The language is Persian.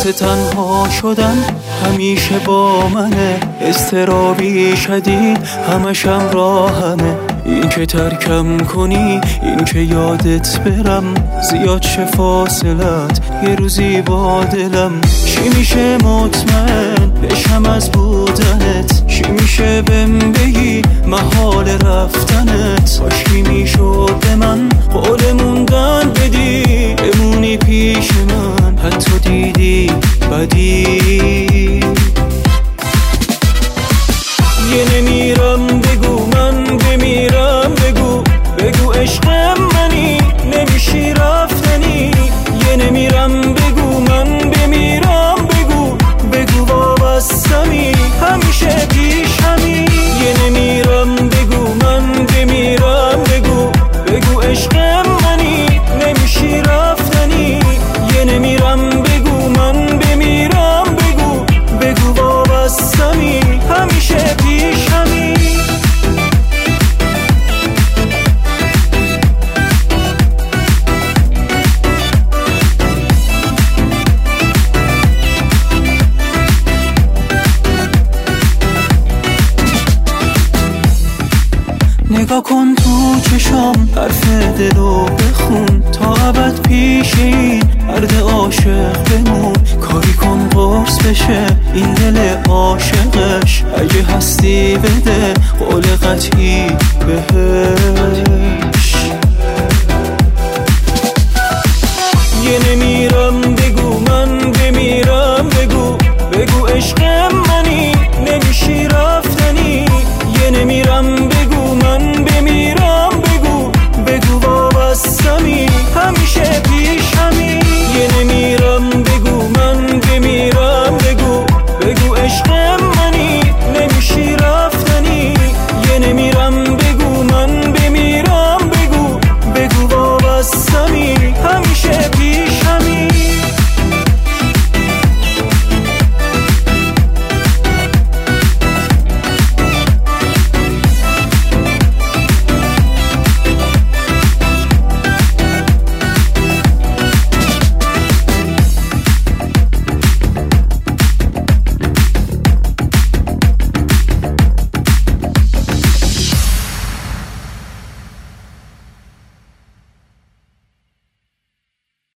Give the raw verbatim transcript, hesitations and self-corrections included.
واسه تنها شدن همیشه با منه، اضطرابی شدید همشم راهمه. این که ترکم کنی، این که یادت برم، زیاد چه فاصلت یه روزی با دلم. چی میشه مطمئن بشم از بودنت، چی میشه بهم بگی محال رفتنت. کاشکی میشد به من قول موندن بدی، بمونی پیش من حتی دیدی بدی. یه نمیرم بگو من بمیرم، بگو بگو عشقم منی نمیشی رفتنی. یه نمیرم بگو من بمیرم، بگو بگو وابستمی همیشه پیشمی. یه نمیرم بگو من بمیرم، بگو بگو عشقم منی نمیشی رفتنی. یه نمیرم بگو من بمیرم، بگو بگو وابستمی همیشه پیشمی. نگاه کن تو چشام، حرف دلو بخون، تا ابد پیش این مرد عاشق بمون. کاری کن قرص بشه این دل عاشقش، اگه هستی بده قول قطعی بهش.